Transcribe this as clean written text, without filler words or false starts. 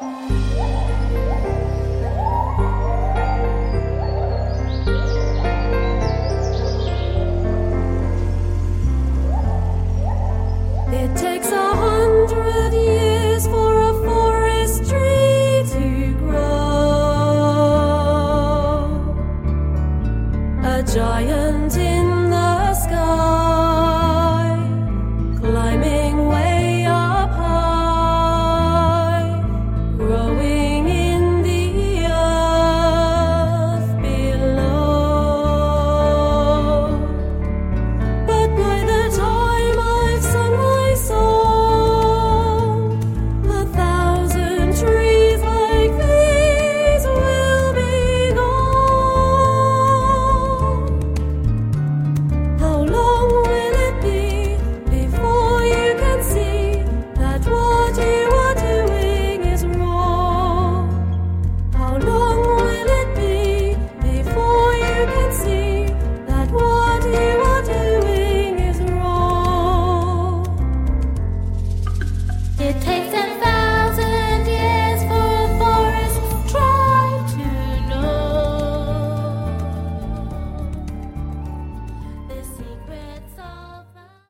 It takes 100 years for a forest tree to grow, a giant in the sky, climbing way up high, growing in the earth below. But by the time I've sung my song, 1,000 trees like these will be gone. How long will it be before you can see that what you are doing is wrong? How long will it be before you can see that what you are doing is wrong? It takes